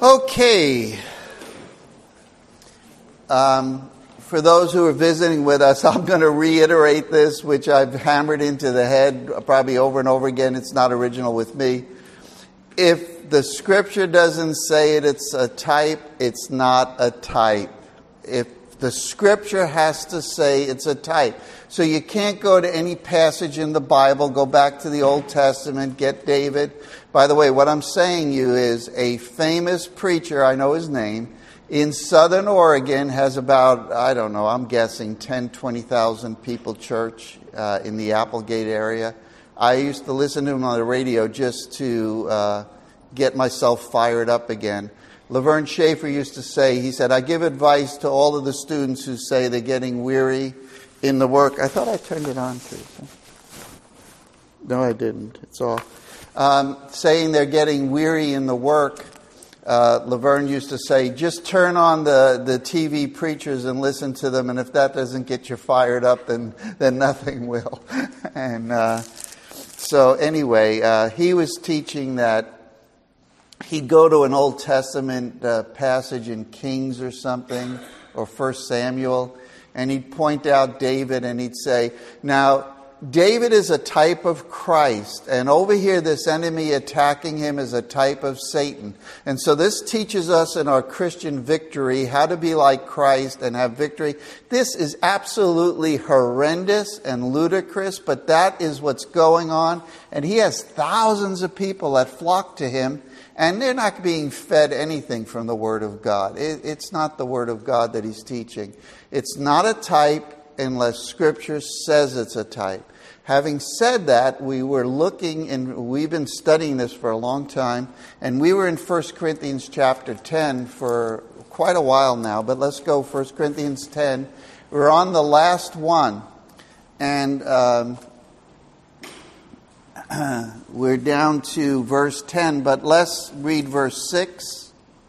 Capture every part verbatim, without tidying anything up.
Okay. Um, for those who are visiting with us, I'm going to reiterate this, which I've hammered into the head probably over and over again. It's not original with me. If the scripture doesn't say it, it's a type, it's not a type. If the scripture has to say it's a type. So you can't go to any passage in the Bible, go back to the Old Testament, get David. By the way, what I'm saying you is a famous preacher, I know his name, in Southern Oregon has about, I don't know, I'm guessing ten, twenty thousand people church uh, in the Applegate area. I used to listen to him on the radio just to uh, get myself fired up again. Laverne Schaefer used to say, he said, I give advice to all of the students who say they're getting weary in the work. I thought I turned it on, Teresa. No, I didn't. It's off. Um, saying they're getting weary in the work. Uh, Laverne used to say, just turn on the, the T V preachers and listen to them, and if that doesn't get you fired up, then, then nothing will. and uh, so anyway, uh, he was teaching that he'd go to an Old Testament uh, passage in Kings or something, or First Samuel, and he'd point out David and he'd say, now, David is a type of Christ, and over here this enemy attacking him is a type of Satan. And so this teaches us in our Christian victory how to be like Christ and have victory. This is absolutely horrendous and ludicrous, but that is what's going on. And he has thousands of people that flock to him, and they're not being fed anything from the Word of God. It, it's not the Word of God that he's teaching. It's not a type unless Scripture says it's a type. Having said that, we were looking, and we've been studying this for a long time, and we were in First Corinthians chapter ten for quite a while now, but let's go First Corinthians ten. We're on the last one, and um, we're down to verse ten, but let's read verse six.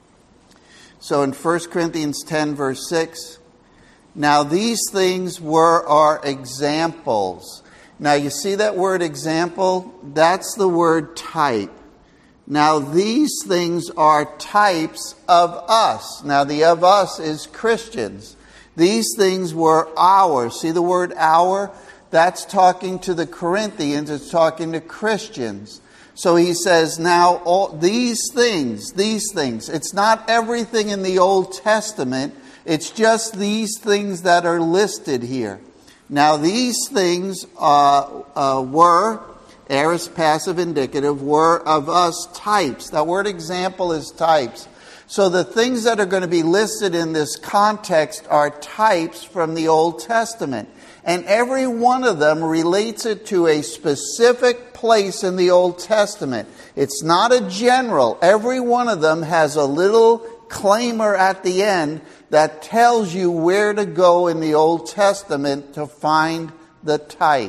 So in First Corinthians ten, verse six, now these things were our examples. Now you see that word example? That's the word type. Now these things are types of us. Now the of us is Christians. These things were ours. See the word our? That's talking to the Corinthians. It's talking to Christians. So he says, now all these things, these things. It's not everything in the Old Testament. It's just these things that are listed here. Now these things uh, uh, were, aorist passive indicative, were of us types. That word example is types. So the things that are going to be listed in this context are types from the Old Testament. And every one of them relates it to a specific place in the Old Testament. It's not a general. Every one of them has a little claimer at the end that tells you where to go in the Old Testament to find the type.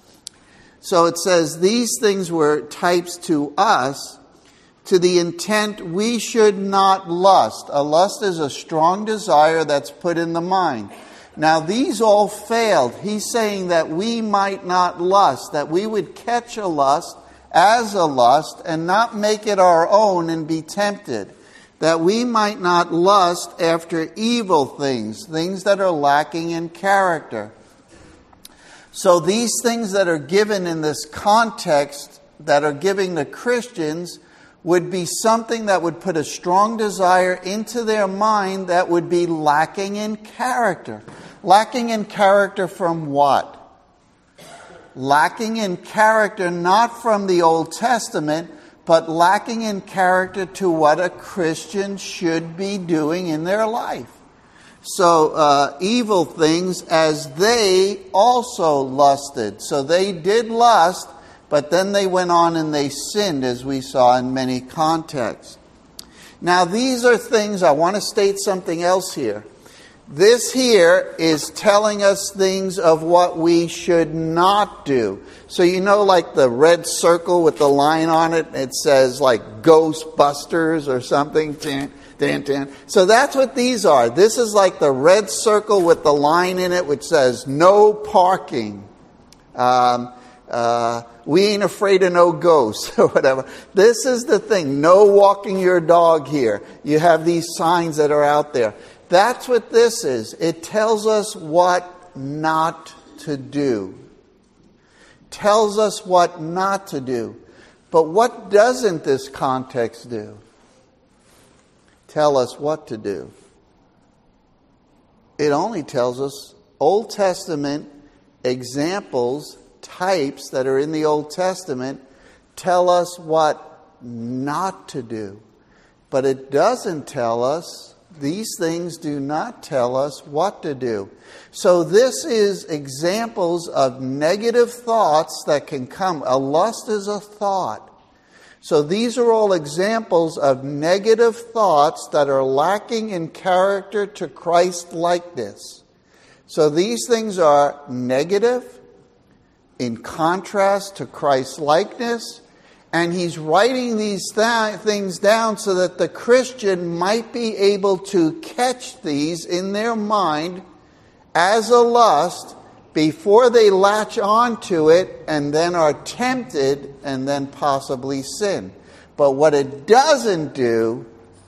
So it says these things were types to us to the intent we should not lust. A lust is a strong desire that's put in the mind. Now these all failed. He's saying that we might not lust, that we would catch a lust as a lust and not make it our own and be tempted. That we might not lust after evil things, things that are lacking in character. So these things that are given in this context, that are giving the Christians, would be something that would put a strong desire into their mind that would be lacking in character. Lacking in character from what? Lacking in character not from the Old Testament, but lacking in character to what a Christian should be doing in their life. So, uh, evil things as they also lusted. So they did lust, but then they went on and they sinned, as we saw in many contexts. Now, these are things, I want to state something else here. This here is telling us things of what we should not do. So you know, like the red circle with the line on it, it says like Ghostbusters or something. Dan, dan, dan. So that's what these are. This is like the red circle with the line in it which says no parking. Um, uh, we ain't afraid of no ghosts or whatever. This is the thing. No walking your dog here. You have these signs that are out there. That's what this is. It tells us what not to do. Tells us what not to do. But what doesn't this context do? Tell us what to do. It only tells us Old Testament examples, types that are in the Old Testament tell us what not to do. But it doesn't tell us, these things do not tell us what to do. So this is examples of negative thoughts that can come. A lust is a thought. So these are all examples of negative thoughts that are lacking in character to Christ-likeness. So these things are negative, in contrast to Christ-likeness, and he's writing these th- things down so that the Christian might be able to catch these in their mind as a lust before they latch onto it and then are tempted and then possibly sin. But what it doesn't do,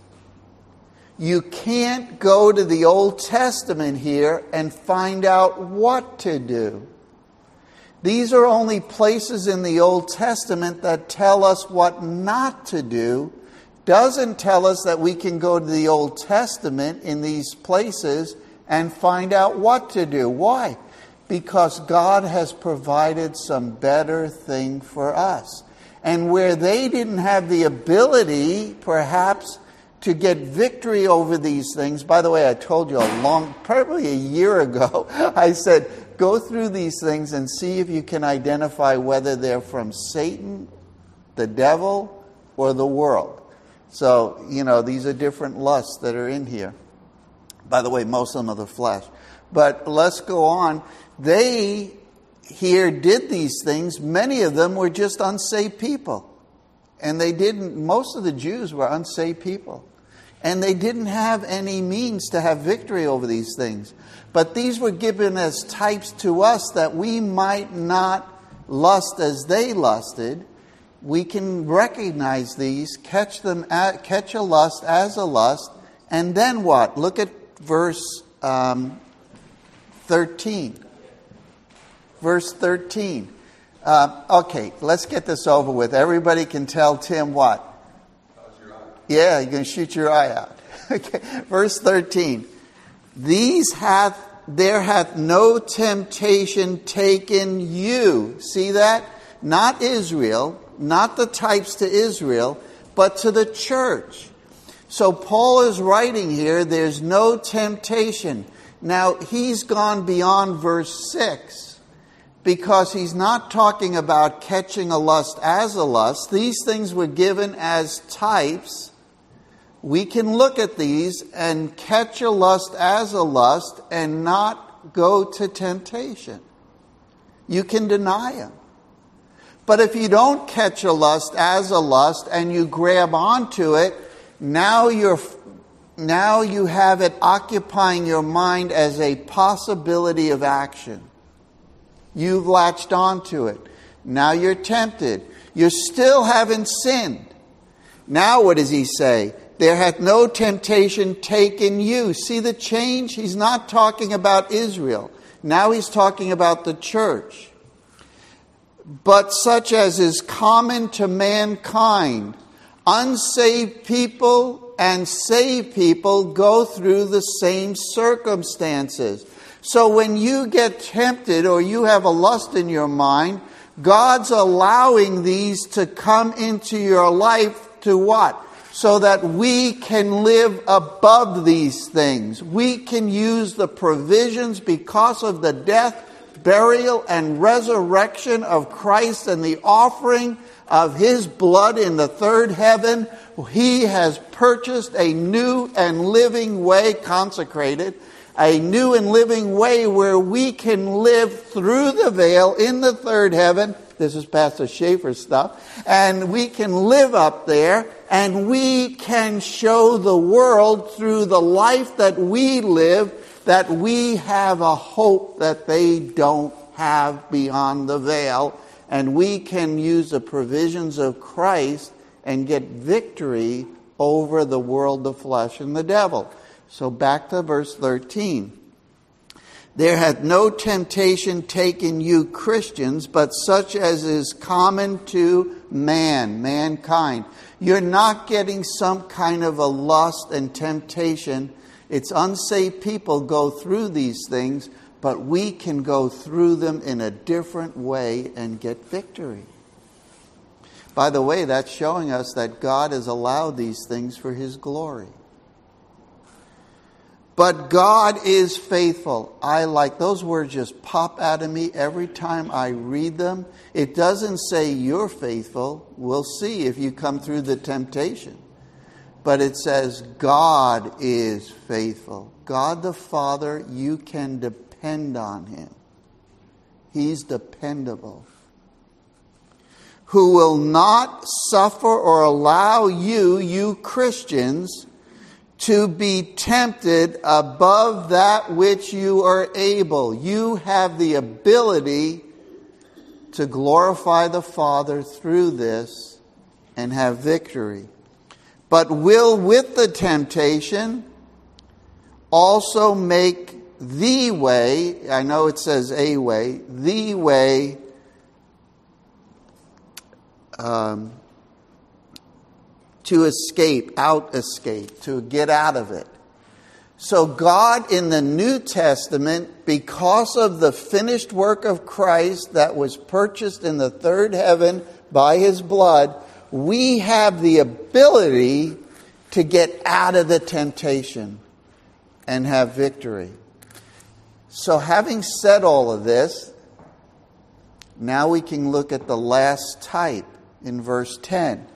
you can't go to the Old Testament here and find out what to do. These are only places in the Old Testament that tell us what not to do. Doesn't tell us that we can go to the Old Testament in these places and find out what to do. Why? Because God has provided some better thing for us. And where they didn't have the ability, perhaps, to get victory over these things. By the way, I told you a long, probably a year ago, I said, go through these things and see if you can identify whether they're from Satan, the devil, or the world. So, you know, these are different lusts that are in here. By the way, most of them are the flesh. But let's go on. They here did these things. Many of them were just unsaved people. And they didn't, most of the Jews were unsaved people. And they didn't have any means to have victory over these things. But these were given as types to us that we might not lust as they lusted. We can recognize these, catch them, at, catch a lust as a lust, and then what? Look at verse um, thirteen. Verse thirteen. Uh, okay, let's get this over with. Everybody can tell Tim what? Yeah, you're going to shoot your eye out. Okay, verse thirteen. These hath, there hath no temptation taken you. See that? Not Israel, not the types to Israel, but to the church. So Paul is writing here, there's no temptation. Now, he's gone beyond verse six, because he's not talking about catching a lust as a lust. These things were given as types. We can look at these and catch a lust as a lust and not go to temptation. You can deny them. But if you don't catch a lust as a lust and you grab onto it, now you're now you have it occupying your mind as a possibility of action. You've latched onto it. Now you're tempted. You still haven't sinned. Now what does he say? There hath no temptation taken you. See the change? He's not talking about Israel. Now he's talking about the church. But such as is common to mankind, unsaved people and saved people go through the same circumstances. So when you get tempted or you have a lust in your mind, God's allowing these to come into your life to what? So that we can live above these things. We can use the provisions because of the death, burial, and resurrection of Christ and the offering of His blood in the third heaven. He has purchased a new and living way, consecrated, a new and living way where we can live through the veil in the third heaven. This is Pastor Schaefer's stuff. And we can live up there, and we can show the world through the life that we live that we have a hope that they don't have beyond the veil. and we can use the provisions of Christ and get victory over the world, the flesh, and the devil. So back to verse thirteen. There hath no temptation taken you Christians, but such as is common to man, mankind. You're not getting some kind of a lust and temptation. It's unsaved people go through these things, but we can go through them in a different way and get victory. By the way, that's showing us that God has allowed these things for His glory. But God is faithful. I like those words, just pop out of me every time I read them. It doesn't say you're faithful. We'll see if you come through the temptation. But it says God is faithful. God the Father, you can depend on Him. He's dependable. Who will not suffer or allow you, you Christians, to be tempted above that which you are able. You have the ability to glorify the Father through this and have victory. But will with the temptation also make the way, I know it says a way, the way um, to escape, out escape, to get out of it. So God in the New Testament, because of the finished work of Christ that was purchased in the third heaven by His blood, we have the ability to get out of the temptation and have victory. So having said all of this, now we can look at the last type in verse ten.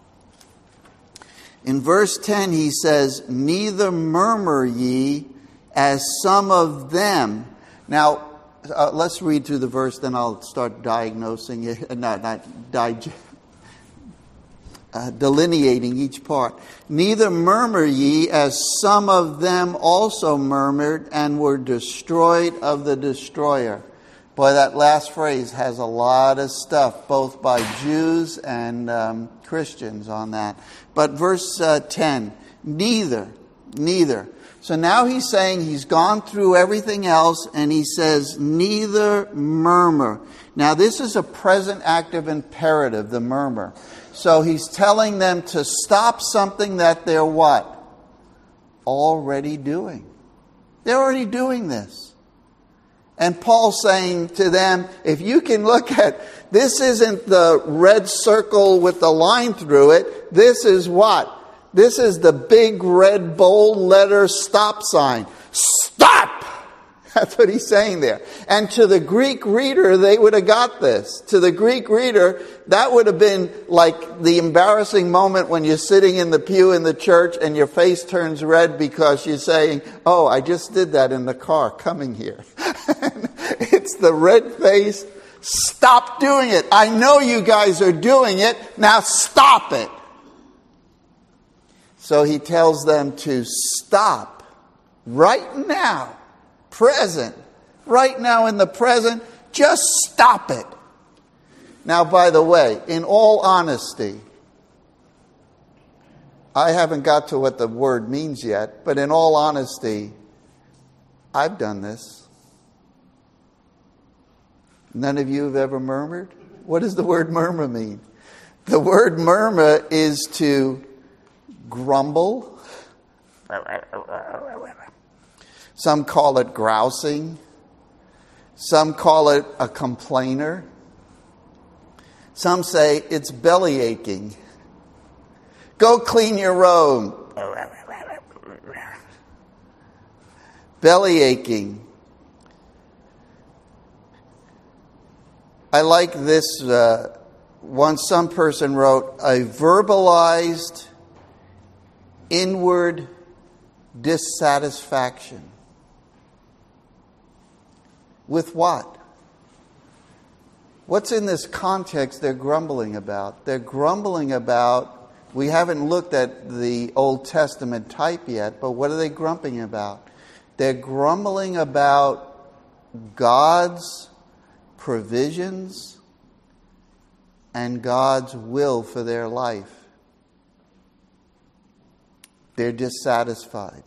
In verse ten, he says, neither murmur ye as some of them. Now, uh, let's read through the verse, then I'll start diagnosing it, uh, not, not dig- uh, delineating each part. Neither murmur ye as some of them also murmured and were destroyed of the destroyer. Boy, that last phrase has a lot of stuff, both by Jews and um, Christians on that. But verse uh, ten, neither, neither. So now he's saying he's gone through everything else, and he says, neither murmur. Now this is a present active imperative, the murmur. So he's telling them to stop something that they're what? Already doing. They're already doing this. And Paul's saying to them, if you can look at, this isn't the red circle with the line through it. This is what? This is the big red bold letter stop sign. Stop! That's what he's saying there. And to the Greek reader, they would have got this. To the Greek reader, that would have been like the embarrassing moment when you're sitting in the pew in the church and your face turns red because you're saying, oh, I just did that in the car coming here. It's the red face. Stop doing it. I know you guys are doing it. Now stop it. So he tells them to stop right now, present, right now in the present, just stop it. Now, by the way, in all honesty, I haven't got to what the word means yet, but in all honesty, I've done this. None of you have ever murmured? What does the word murmur mean? The word murmur is to grumble. Some call it grousing. Some call it a complainer. Some say it's belly aching. Go clean your room. Belly aching. I like this. Uh, once some person wrote, a verbalized inward dissatisfaction. With what? What's in this context they're grumbling about? They're grumbling about, we haven't looked at the Old Testament type yet, but what are they grumbling about? They're grumbling about God's provisions and God's will for their life. They're dissatisfied.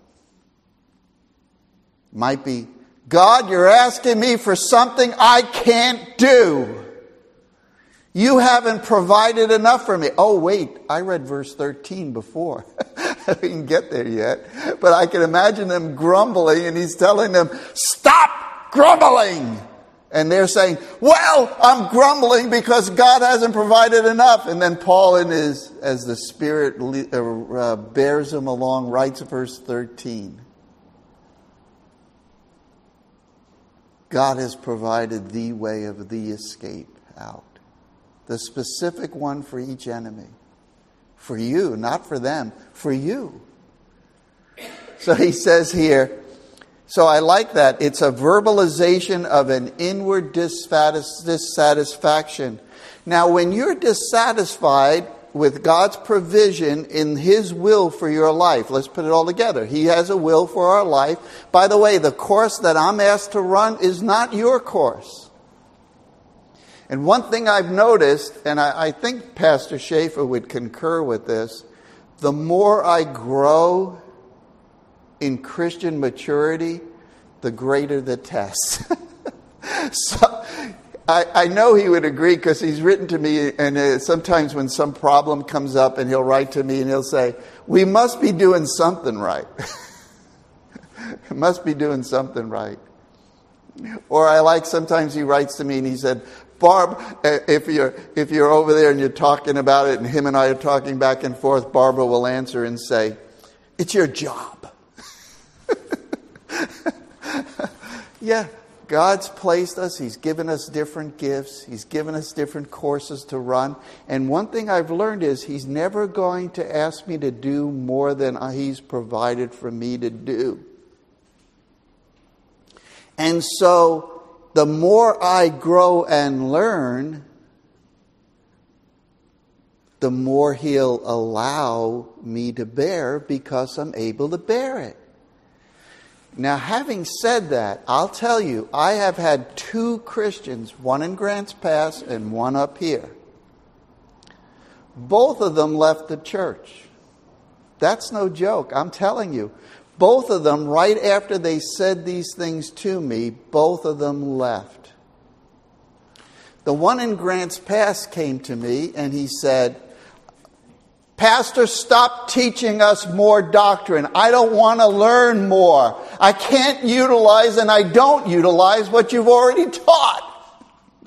Might be, God, you're asking me for something I can't do. You haven't provided enough for me. Oh, wait, I read verse thirteen before. I didn't get there yet. But I can imagine them grumbling, and he's telling them, stop grumbling. And they're saying, well, I'm grumbling because God hasn't provided enough. And then Paul, in his, as the Spirit uh, bears him along, writes verse thirteen. God has provided the way of the escape out. The specific one for each enemy. For you, not for them, for you. So he says here, so I like that. It's a verbalization of an inward dissatisfaction. Now, when you're dissatisfied with God's provision in His will for your life, let's put it all together. He has a will for our life. By the way, the course that I'm asked to run is not your course. And one thing I've noticed, and I, I think Pastor Schaefer would concur with this, the more I grow in Christian maturity, the greater the test. So I, I know he would agree, because he's written to me, and uh, sometimes when some problem comes up, and he'll write to me and he'll say, we must be doing something right. Must be doing something right. Or I like, sometimes he writes to me and he said, Barb, if you're if you're over there and you're talking about it and him and I are talking back and forth, Barbara will answer and say, it's your job. Yeah, God's placed us. He's given us different gifts. He's given us different courses to run. And one thing I've learned is He's never going to ask me to do more than He's provided for me to do. And so the more I grow and learn, the more He'll allow me to bear, because I'm able to bear it. Now, having said that, I'll tell you, I have had two Christians, one in Grants Pass and one up here. Both of them left the church. That's no joke, I'm telling you. Both of them, right after they said these things to me, both of them left. The one in Grants Pass came to me and he said, Pastor, stop teaching us more doctrine. I don't want to learn more. I can't utilize and I don't utilize what you've already taught.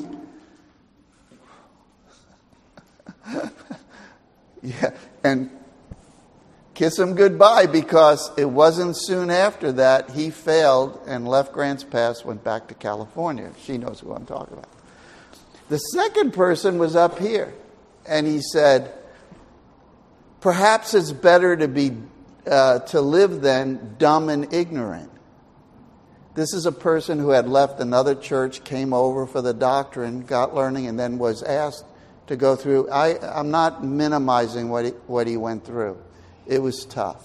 Yeah, and kiss him goodbye, because it wasn't soon after that he failed and left Grants Pass, went back to California. She knows who I'm talking about. The second person was up here, and he said, perhaps it's better to be uh, to live then dumb and ignorant. This is a person who had left another church, came over for the doctrine, got learning, and then was asked to go through. I, I'm not minimizing what he, what he went through. It was tough.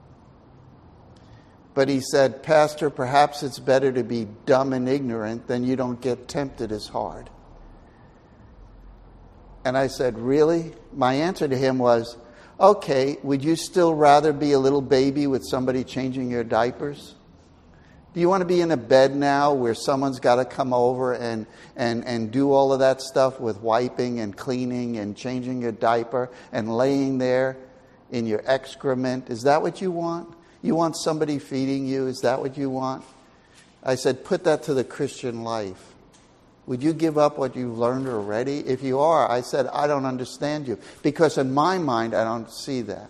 But he said, Pastor, perhaps it's better to be dumb and ignorant, then you don't get tempted as hard. And I said, really? My answer to him was, okay, would you still rather be a little baby with somebody changing your diapers? Do you want to be in a bed now where someone's got to come over and, and, and do all of that stuff with wiping and cleaning and changing your diaper and laying there in your excrement? Is that what you want? You want somebody feeding you? Is that what you want? I said, put that to the Christian life. Would you give up what you've learned already? If you are, I said, I don't understand you. Because in my mind, I don't see that.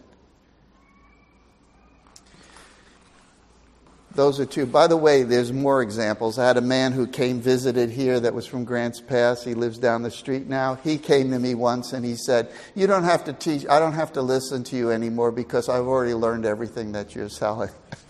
Those are two. By the way, there's more examples. I had a man who came, visited here, that was from Grants Pass. He lives down the street now. He came to me once and he said, you don't have to teach, I don't have to listen to you anymore because I've already learned everything that you're selling.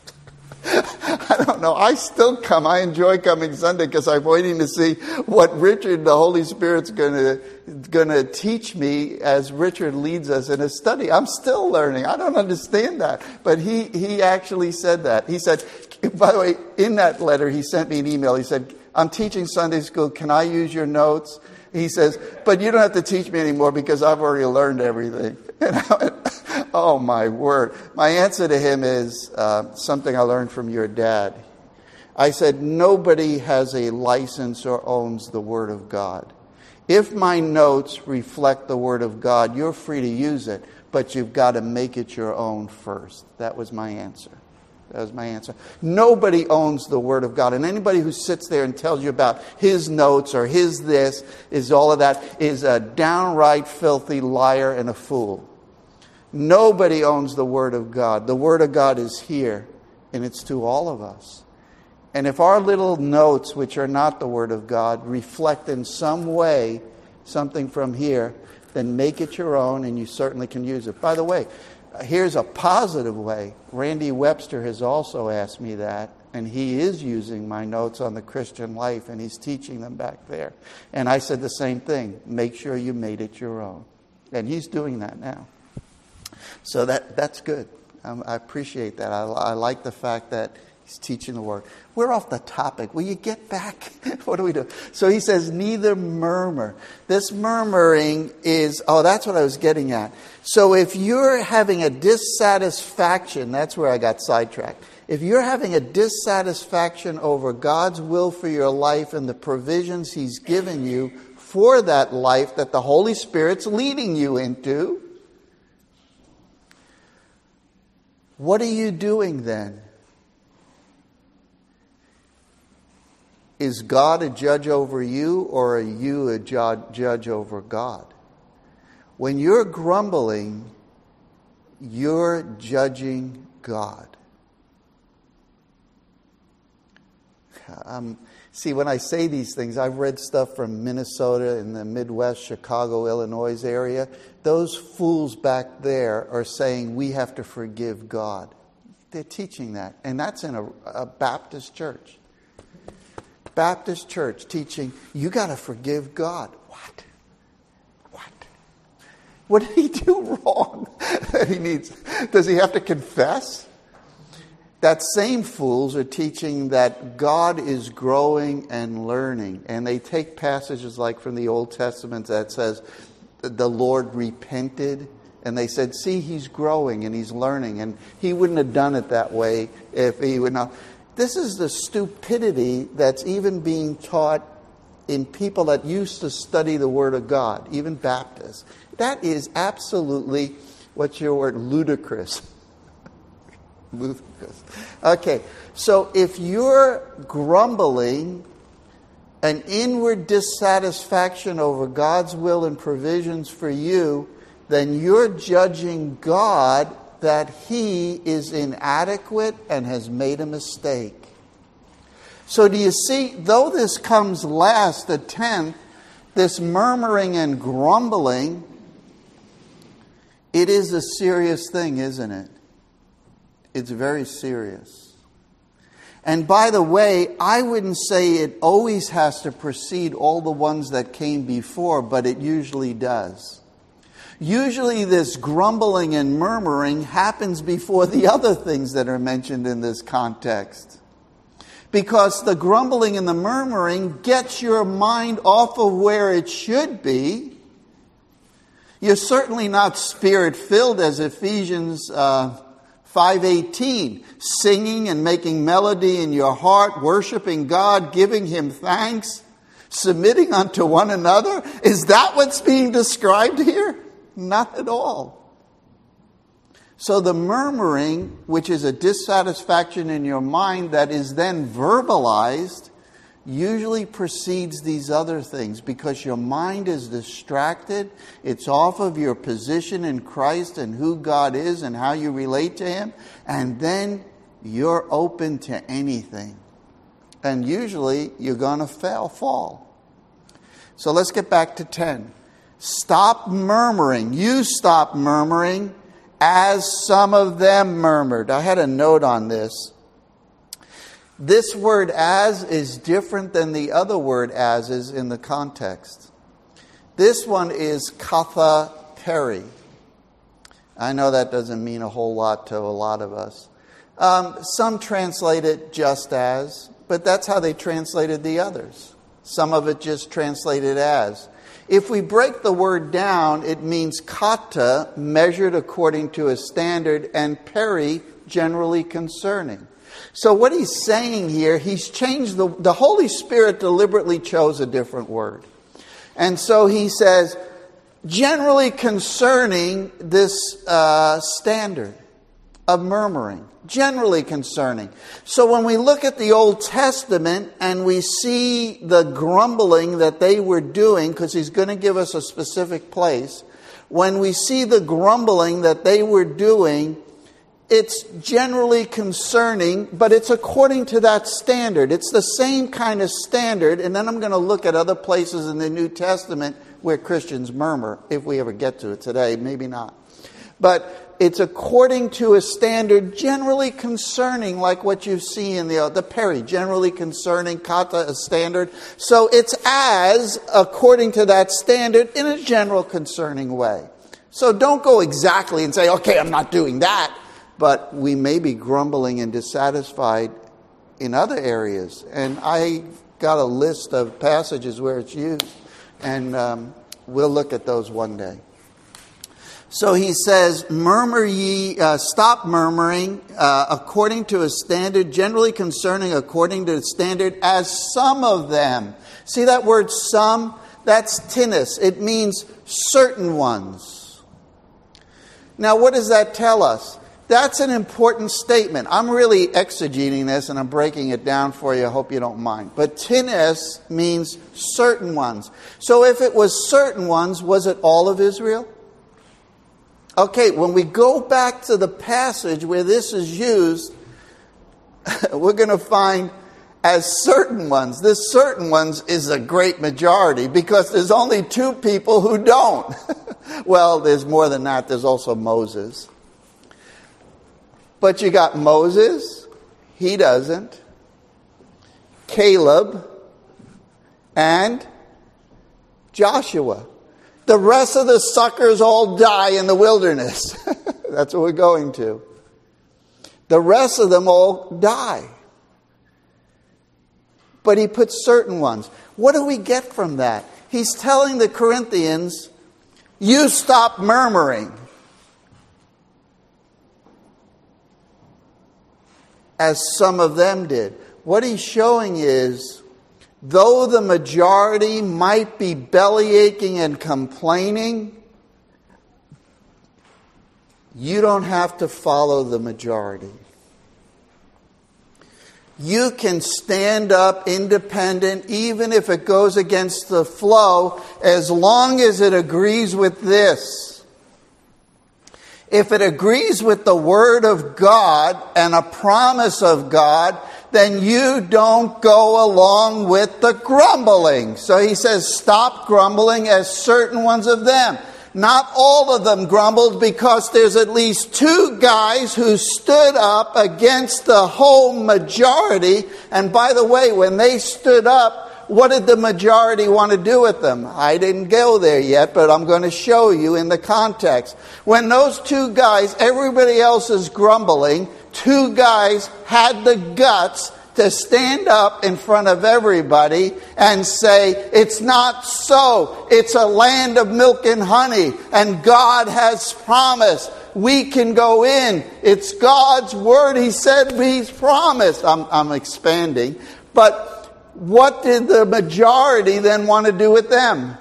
I don't know. I still come. I enjoy coming Sunday because I'm waiting to see what Richard, the Holy Spirit's going to going to teach me as Richard leads us in a study. I'm still learning. I don't understand that. But he, he actually said that. He said, by the way, in that letter, he sent me an email. He said, I'm teaching Sunday school. Can I use your notes? He says, but you don't have to teach me anymore because I've already learned everything. And I went, oh, my word. My answer to him is uh, something I learned from your dad. I said, nobody has a license or owns the Word of God. If my notes reflect the Word of God, you're free to use it, but you've got to make it your own first. That was my answer. That was my answer. Nobody owns the Word of God. And anybody who sits there and tells you about his notes or his this, is all of that, is a downright filthy liar and a fool. Nobody owns the Word of God. The Word of God is here, and it's to all of us. And if our little notes, which are not the Word of God, reflect in some way something from here, then make it your own, and you certainly can use it. By the way, here's a positive way. Randy Webster has also asked me that, and he is using my notes on the Christian life, and he's teaching them back there. And I said the same thing. Make sure you made it your own. And he's doing that now. So that that's good. Um, I appreciate that. I, I like the fact that he's teaching the Word. We're off the topic. Will you get back? What do we do? So he says, neither murmur. This murmuring is, oh, that's what I was getting at. So if you're having a dissatisfaction, that's where I got sidetracked. If you're having a dissatisfaction over God's will for your life and the provisions He's given you for that life that the Holy Spirit's leading you into, what are you doing then? Is God a judge over you, or are you a ju- judge over God? When you're grumbling, you're judging God. Um, see, when I say these things, I've read stuff from Minnesota and the Midwest, Chicago, Illinois area. Those fools back there are saying we have to forgive God. They're teaching that. And that's in a, a Baptist church. Baptist church teaching, you got to forgive God. What? What? What did he do wrong that he needs? Does he have to confess? That same fools are teaching that God is growing and learning. And they take passages like from the Old Testament that says the Lord repented. And they said, see, he's growing and he's learning. And he wouldn't have done it that way if he would not. This is the stupidity that's even being taught in people that used to study the Word of God, even Baptists. That is absolutely, what's your word, ludicrous. Ludicrous. Okay, so if you're grumbling, an inward dissatisfaction over God's will and provisions for you, then you're judging God that He is inadequate and has made a mistake. So do you see, though this comes last, the tenth, this murmuring and grumbling, it is a serious thing, isn't it? It's very serious. And by the way, I wouldn't say it always has to precede all the ones that came before, but it usually does. Usually this grumbling and murmuring happens before the other things that are mentioned in this context. Because the grumbling and the murmuring gets your mind off of where it should be. You're certainly not Spirit-filled as Ephesians uh, five eighteen, singing and making melody in your heart, worshiping God, giving Him thanks, submitting unto one another. Is that what's being described here? Not at all. So the murmuring, which is a dissatisfaction in your mind that is then verbalized, usually precedes these other things because your mind is distracted. It's off of your position in Christ and who God is and how you relate to Him. And then you're open to anything. And usually you're going to fail, fall. So let's get back to ten. Stop murmuring. You stop murmuring as some of them murmured. I had a note on this. This word as is different than the other word as is in the context. This one is katha peri. I know that doesn't mean a whole lot to a lot of us. Um, some translate it just as, but that's how they translated the others. Some of it just translated as. If we break the word down, it means kata, measured according to a standard, and peri, generally concerning. So what he's saying here, he's changed, the, the Holy Spirit deliberately chose a different word. And so he says, generally concerning this uh, standard of murmuring. Generally concerning. So when we look at the Old Testament and we see the grumbling that they were doing, because he's going to give us a specific place, when we see the grumbling that they were doing, it's generally concerning, but it's according to that standard. It's the same kind of standard. And then I'm going to look at other places in the New Testament where Christians murmur, if we ever get to it today, maybe not. But it's according to a standard generally concerning, like what you see in the, the peri, generally concerning, kata, a standard. So it's as according to that standard in a general concerning way. So don't go exactly and say, okay, I'm not doing that. But we may be grumbling and dissatisfied in other areas. And I got a list of passages where it's used. And um, we'll look at those one day. So he says, murmur ye, uh, stop murmuring uh, according to a standard, generally concerning according to a standard, as some of them. See that word some? That's tinnis. It means certain ones. Now what does that tell us? That's an important statement. I'm really exegeting this and I'm breaking it down for you. I hope you don't mind. But tinnis means certain ones. So if it was certain ones, was it all of Israel? Okay, when we go back to the passage where this is used, we're going to find as certain ones. This certain ones is a great majority because there's only two people who don't. Well, there's more than that. There's also Moses. But you got Moses, he doesn't. Caleb, and Joshua. The rest of the suckers all die in the wilderness. That's what we're going to. The rest of them all die. But he puts certain ones. What do we get from that? He's telling the Corinthians, you stop murmuring. As some of them did. What he's showing is, though the majority might be bellyaching and complaining, you don't have to follow the majority. You can stand up independent, even if it goes against the flow, as long as it agrees with this. If it agrees with the Word of God and a promise of God, then you don't go along with the grumbling. So he says, stop grumbling as certain ones of them. Not all of them grumbled, because there's at least two guys who stood up against the whole majority. And by the way, when they stood up, what did the majority want to do with them? I didn't go there yet, but I'm going to show you in the context. When those two guys, everybody else is grumbling, two guys had the guts to stand up in front of everybody and say, it's not so. It's a land of milk and honey, and God has promised. We can go in. It's God's word. He said He's promised. I'm, I'm expanding. But what did the majority then want to do with them?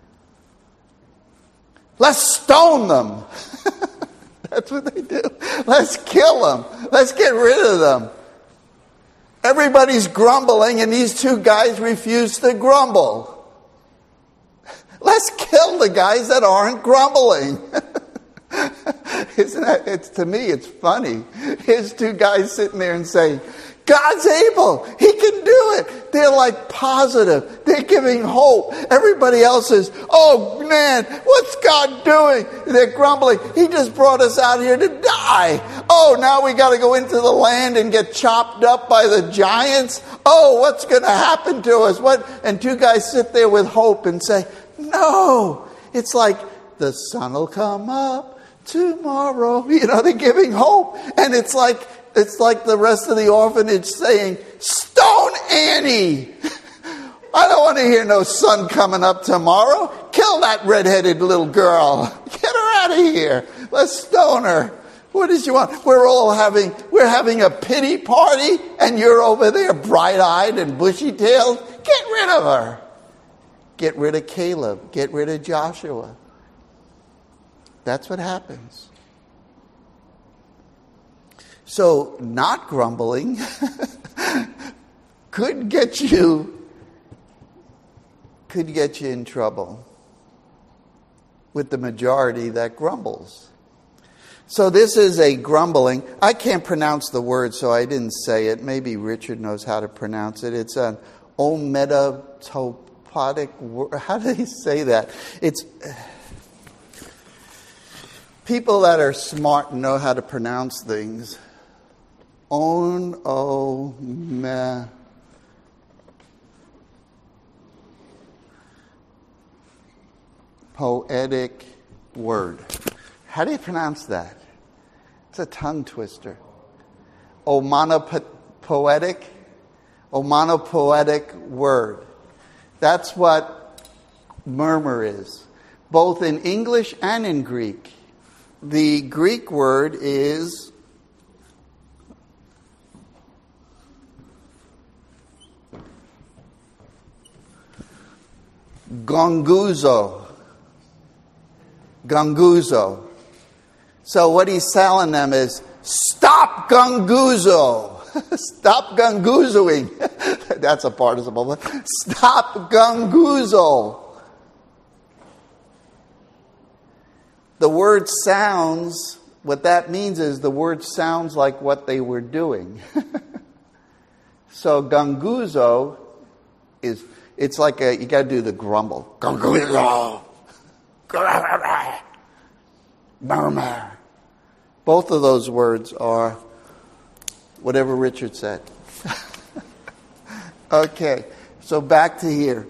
Let's stone them. That's what they do. Let's kill them. Let's get rid of them. Everybody's grumbling, and these two guys refuse to grumble. Let's kill the guys that aren't grumbling. Isn't that, it's, to me, it's funny. Here's two guys sitting there and saying, God's able. He can do it. They're like positive. They're giving hope. Everybody else is, oh man, what's God doing? They're grumbling. He just brought us out here to die. Oh, now we got to go into the land and get chopped up by the giants. Oh, what's going to happen to us? What? And two guys sit there with hope and say, no. It's like the sun will come up tomorrow. You know, they're giving hope. And it's like, It's like the rest of the orphanage saying, stone Annie. I don't want to hear no sun coming up tomorrow. kill that redheaded little girl. Get her out of here. Let's stone her. What does you want? We're all having, we're having a pity party and you're over there bright-eyed and bushy-tailed. Get rid of her. Get rid of Caleb. Get rid of Joshua. That's what happens. So not grumbling could get you, could get you in trouble with the majority that grumbles. So this is a grumbling. I can't pronounce the word, so I didn't say it. Maybe Richard knows how to pronounce it. It's an ometopodic word. How do they say that? It's people that are smart know how to pronounce things. On o me. Poetic word. How do you pronounce that? It's a tongue twister. Omonopoetic. Omonopoetic word. That's what murmur is, both in English and in Greek. The Greek word is gonguzo. Gonguzo. So what he's telling them is, stop gonguzo. Stop gonguzoing. That's a participle. But stop gonguzo. The word sounds, what that means is the word sounds like what they were doing. So gonguzo is, it's like a, you got to do the grumble. Gonguzo. Murmur. Both of those words are whatever Richard said. Okay, so back to here.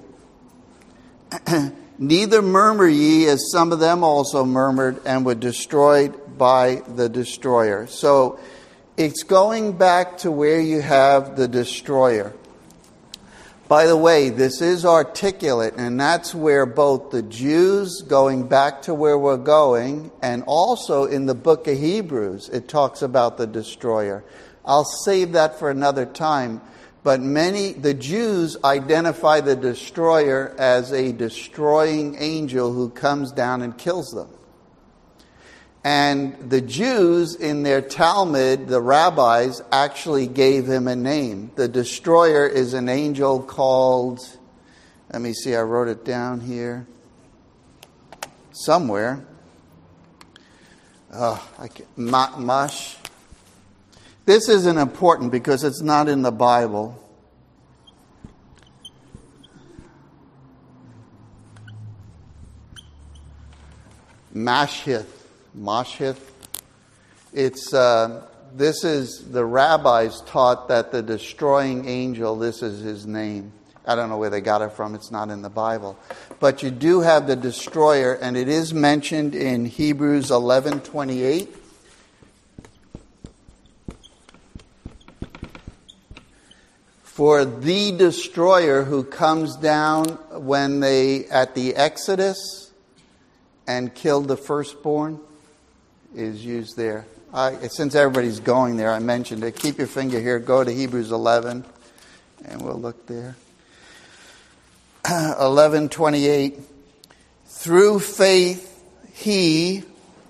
Neither murmur ye, as some of them also murmured and were destroyed by the destroyer. So it's going back to where you have the destroyer. By the way, this is articulate, and that's where both the Jews, going back to where we're going, and also in the book of Hebrews, it talks about the destroyer. I'll save that for another time. But many, the Jews identify the destroyer as a destroying angel who comes down and kills them. And the Jews in their Talmud, the rabbis, actually gave him a name. The destroyer is an angel called, let me see, I wrote it down here somewhere. Oh, I can't, Ma- Mash. This isn't important because it's not in the Bible. Mashith. Mashith. It's uh, this is the rabbis taught that the destroying angel, this is his name. I don't know where they got it from. It's not in the Bible. But you do have the destroyer, and it is mentioned in Hebrews eleven twenty-eight. For the destroyer who comes down when they, at the Exodus, and killed the firstborn, is used there. I, since everybody's going there, I mentioned it. Keep your finger here. Go to Hebrews eleven, and we'll look there. eleven twenty-eight. Through faith, he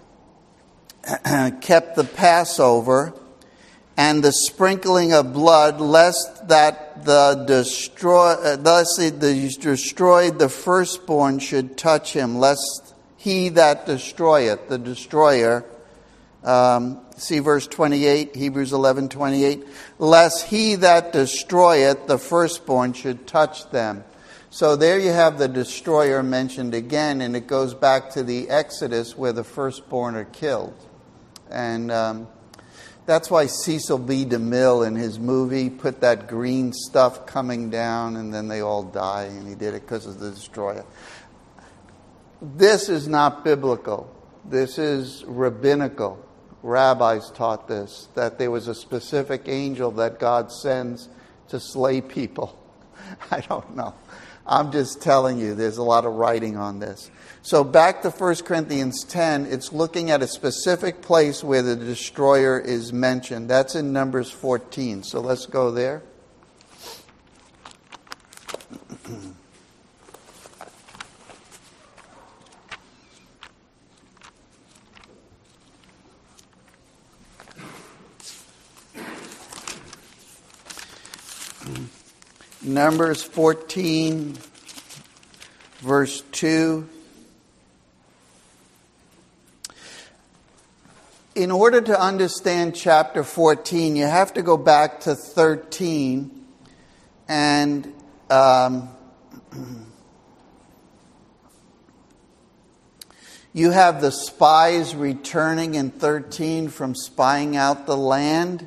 kept the Passover and the sprinkling of blood, lest that the destroy, uh, thus it destroyed the firstborn should touch him, lest he that destroyeth, the destroyer, um, see verse twenty-eight, Hebrews eleven twenty-eight, lest he that destroyeth the firstborn should touch them. So there you have the destroyer mentioned again, and it goes back to the Exodus where the firstborn are killed. And um, that's why Cecil B. DeMille in his movie put that green stuff coming down and then they all die, and he did it because of the destroyer. This is not biblical. This is rabbinical. Rabbis taught this, that there was a specific angel that God sends to slay people. I don't know. I'm just telling you, there's a lot of writing on this. So back to First Corinthians ten, it's looking at a specific place where the destroyer is mentioned. That's in Numbers fourteen. So let's go there. Numbers fourteen, verse two. In order to understand chapter fourteen, you have to go back to thirteen. And um, you have the spies returning in thirteen from spying out the land.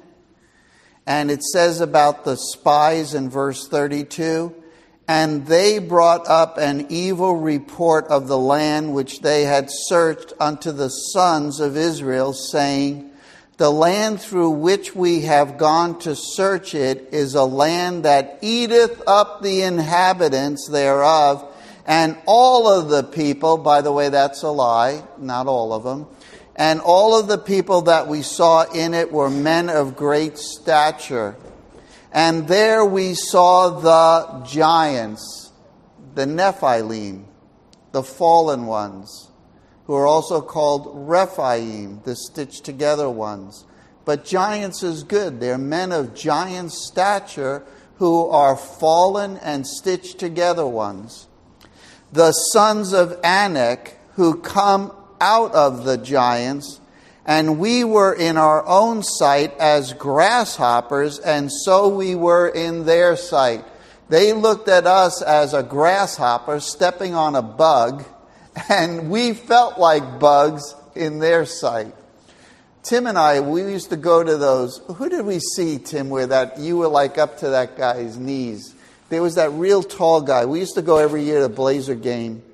And it says about the spies in verse thirty-two, and they brought up an evil report of the land which they had searched unto the sons of Israel, saying, the land through which we have gone to search it is a land that eateth up the inhabitants thereof, and all of the people, by the way, that's a lie, not all of them, and all of the people that we saw in it were men of great stature. And there we saw the giants, the Nephilim, the fallen ones, who are also called Rephaim, the stitched together ones. But giants is good. They're men of giant stature who are fallen and stitched together ones. The sons of Anak, who come out of the giants, and we were in our own sight as grasshoppers, and so we were in their sight. They looked at us as a grasshopper stepping on a bug, and we felt like bugs in their sight. Tim and I, we used to go to those. Who did we see, Tim, where that you were like up to that guy's knees? There was that real tall guy. We used to go every year to Blazer game.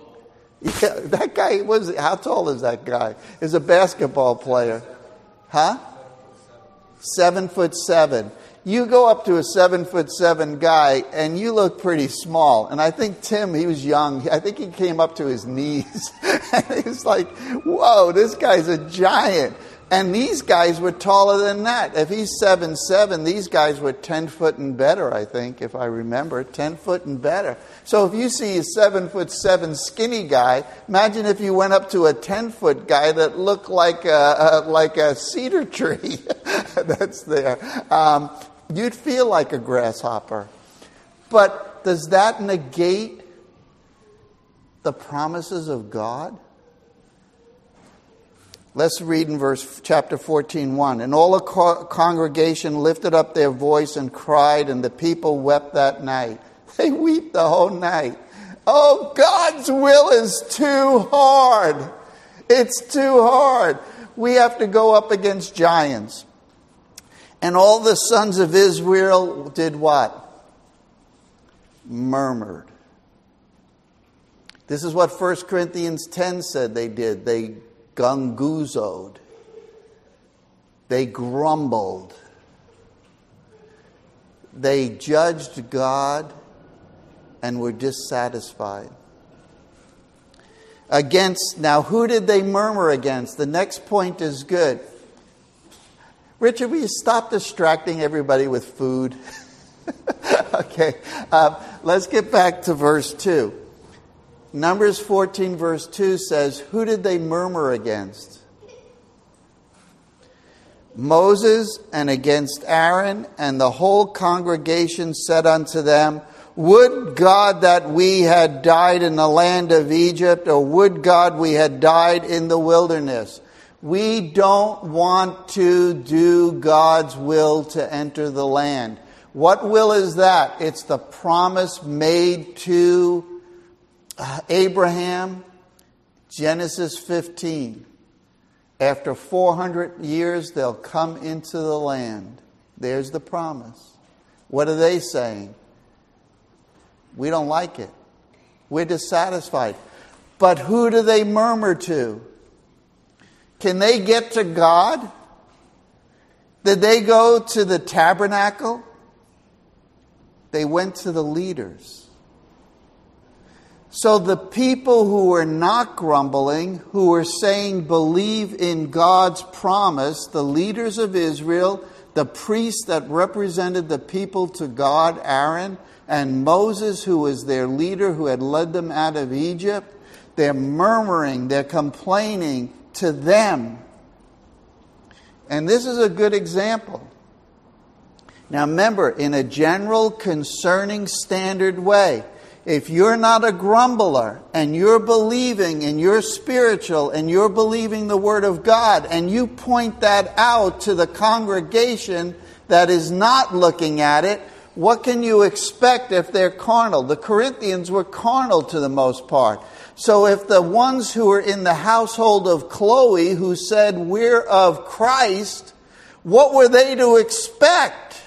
Yeah, that guy was. How tall is that guy? Is a basketball player, huh? Seven foot seven. You go up to a seven foot seven guy, and you look pretty small. And I think Tim, he was young. I think he came up to his knees. And he was like, "Whoa, this guy's a giant." And these guys were taller than that. If he's seven seven, these guys were ten foot and better, I think, if I remember. ten foot and better. So if you see a seven foot seven skinny guy, imagine if you went up to a ten foot guy that looked like a, a, like a cedar tree that's there. Um, you'd feel like a grasshopper. But does that negate the promises of God? Let's read in verse chapter fourteen, one. And all the co- congregation lifted up their voice and cried, and the people wept that night. They weep the whole night. Oh, God's will is too hard. It's too hard. We have to go up against giants. And all the sons of Israel did what? Murmured. This is what First Corinthians ten said they did. They gunguzoed. They grumbled. They judged God and were dissatisfied. Against, now who did they murmur against? The next point is good. Richard, will you stop distracting everybody with food? Okay, um, let's get back to verse two. Numbers fourteen verse two says, who did they murmur against? Moses, and against Aaron, and the whole congregation said unto them, would God that we had died in the land of Egypt, or would God we had died in the wilderness? We don't want to do God's will to enter the land. What will is that? It's the promise made to Abraham, Genesis fifteen. After four hundred years, they'll come into the land. There's the promise. What are they saying? We don't like it. We're dissatisfied. But who do they murmur to? Can they get to God? Did they go to the tabernacle? They went to the leaders. So the people who were not grumbling, who were saying believe in God's promise, the leaders of Israel, the priests that represented the people to God, Aaron, and Moses, who was their leader, who had led them out of Egypt, they're murmuring, they're complaining to them. And this is a good example. Now remember, in a general, concerning, standard way, if you're not a grumbler and you're believing and you're spiritual and you're believing the Word of God and you point that out to the congregation that is not looking at it, what can you expect if they're carnal? The Corinthians were carnal to the most part. So if the ones who were in the household of Chloe who said we're of Christ, what were they to expect?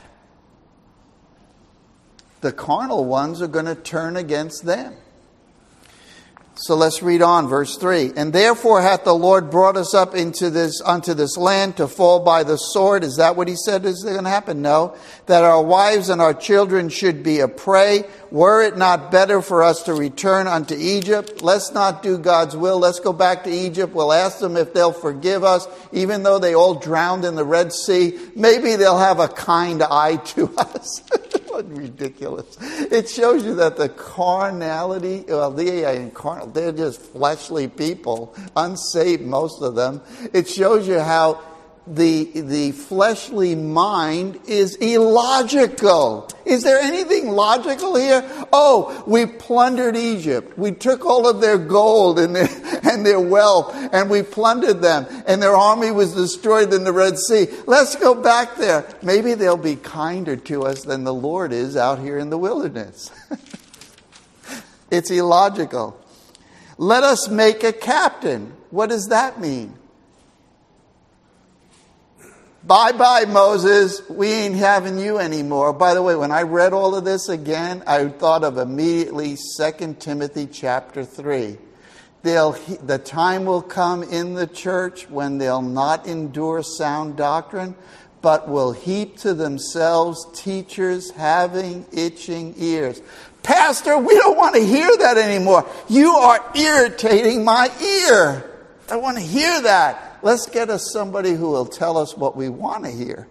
The carnal ones are going to turn against them. So let's read on, verse three. And therefore hath the Lord brought us up into this unto this land to fall by the sword. Is that what he said is going to happen? No. That our wives and our children should be a prey. Were it not better for us to return unto Egypt? Let's not do God's will. Let's go back to Egypt. We'll ask them if they'll forgive us, even though they all drowned in the Red Sea. Maybe they'll have a kind eye to us. What ridiculous. It shows you that the carnality, well, they ain't carnal, they're just fleshly people, unsaved, most of them. It shows you how the, the fleshly mind is illogical. Is there anything logical here? Oh, we plundered Egypt. We took all of their gold and their, and their wealth, and we plundered them, and their army was destroyed in the Red Sea. Let's go back there. Maybe they'll be kinder to us than the Lord is out here in the wilderness. It's illogical. Let us make a captain. What does that mean? Bye-bye, Moses. We ain't having you anymore. By the way, when I read all of this again, I thought of immediately Second Timothy chapter three. They'll, the time will come in the church when they'll not endure sound doctrine, but will heap to themselves teachers having itching ears. Pastor, we don't want to hear that anymore. You are irritating my ear. I want to hear that. Let's get us somebody who will tell us what we want to hear.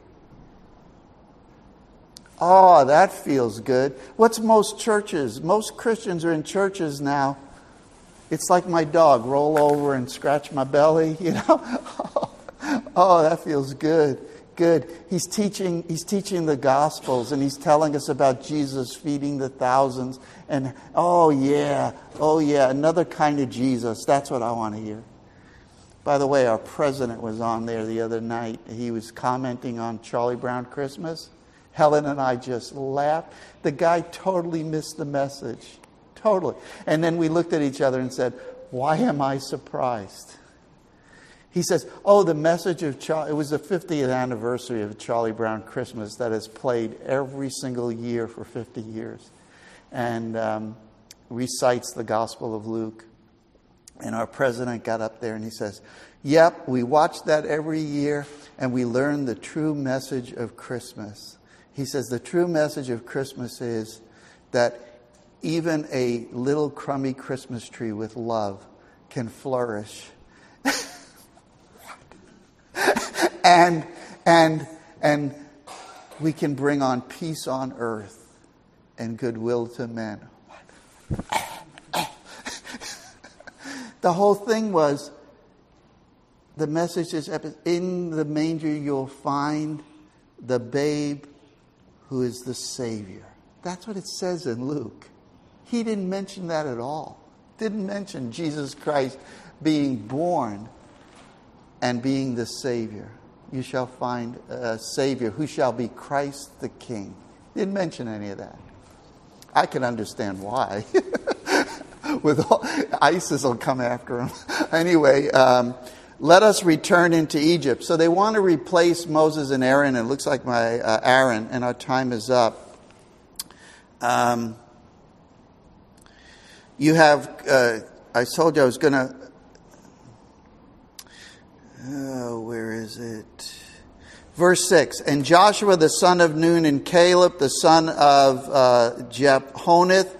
Oh, that feels good. What's most churches? Most Christians are in churches now. It's like my dog, roll over and scratch my belly, you know. Oh, that feels good. Good. He's teaching, he's teaching the Gospels, and he's telling us about Jesus feeding the thousands. And oh yeah, oh yeah, another kind of Jesus. That's what I want to hear. By the way, our president was on there the other night. He was commenting on Charlie Brown Christmas. Helen and I just laughed. The guy totally missed the message. Totally. And then we looked at each other and said, why am I surprised? He says, oh, the message of Charlie, it was the fiftieth anniversary of Charlie Brown Christmas that has played every single year for fifty years. And um, recites the Gospel of Luke. And our president got up there and he says, yep, we watch that every year and we learn the true message of Christmas. He says the true message of Christmas is that even a little crummy Christmas tree with love can flourish. and and and we can bring on peace on earth and goodwill to men. The whole thing was, the message is, in the manger you'll find the babe who is the Savior. That's what it says in Luke. He didn't mention that at all. Didn't mention Jesus Christ being born and being the Savior. You shall find a Savior who shall be Christ the King. Didn't mention any of that. I can understand why. With all, ISIS will come after him. Anyway, um, let us return into Egypt. So they want to replace Moses and Aaron, and it looks like my uh, Aaron, and our time is up. Um, you have, uh, I told you I was going to, oh, where is it? Verse six, and Joshua the son of Nun and Caleb the son of uh, Jephoneth,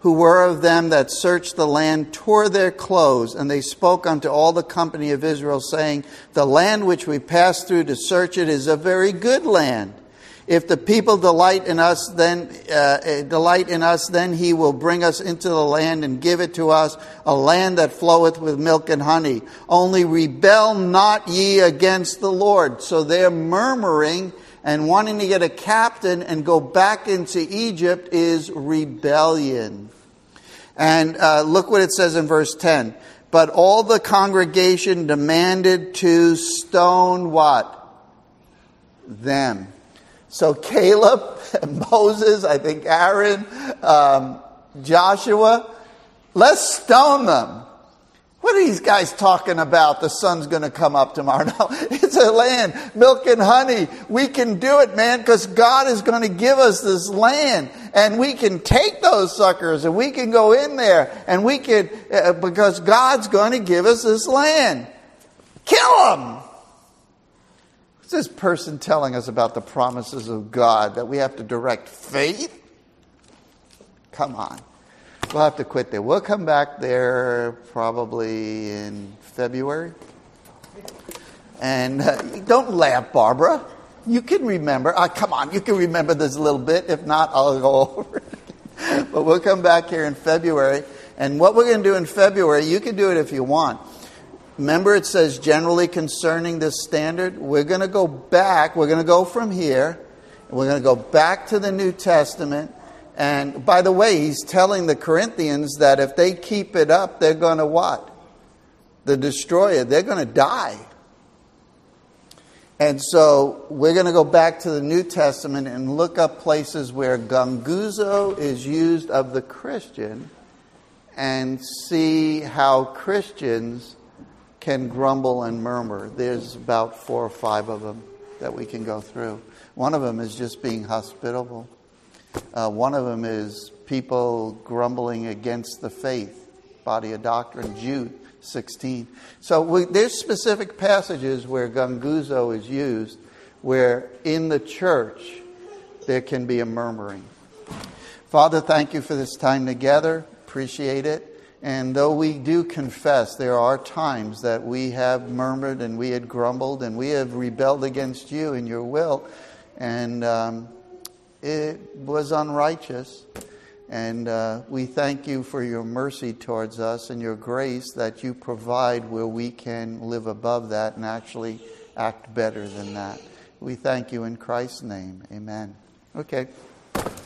who were of them that searched the land tore their clothes, and they spoke unto all the company of Israel, saying, the land which we passed through to search it is a very good land. If the people delight in us, then uh, delight in us, then he will bring us into the land and give it to us, a land that floweth with milk and honey. Only rebel not ye against the Lord. So they're murmuring and wanting to get a captain and go back into Egypt is rebellion. And uh, look what it says in verse ten. But all the congregation demanded to stone what? Them. So Caleb, Moses, I think Aaron, um, Joshua, let's stone them. What are these guys talking about? The sun's going to come up tomorrow. No, it's a land, milk and honey. We can do it, man, because God is going to give us this land. And we can take those suckers and we can go in there and we can, uh, because God's going to give us this land. Kill them. This person telling us about the promises of God, that we have to direct faith? Come on. We'll have to quit there. We'll come back there probably in February. And uh, don't laugh, Barbara. You can remember. Uh, come on, you can remember this a little bit. If not, I'll go over it. But we'll come back here in February. And what we're going to do in February, you can do it if you want. Remember, it says generally concerning this standard. We're going to go back. We're going to go from here. We're going to go back to the New Testament. And by the way, he's telling the Corinthians that if they keep it up, they're going to what? The destroyer. They're going to die. And so we're going to go back to the New Testament and look up places where gunguzo is used of the Christian and see how Christians can grumble and murmur. There's about four or five of them that we can go through. One of them is just being hospitable. Uh, one of them is people grumbling against the faith, body of doctrine, Jude sixteen. So we, there's specific passages where gunguzo is used, where in the church there can be a murmuring. Father, thank you for this time together. Appreciate it. And though we do confess, there are times that we have murmured and we had grumbled and we have rebelled against you and your will. And um, it was unrighteous. And uh, we thank you for your mercy towards us and your grace that you provide where we can live above that and actually act better than that. We thank you in Christ's name. Amen. Okay.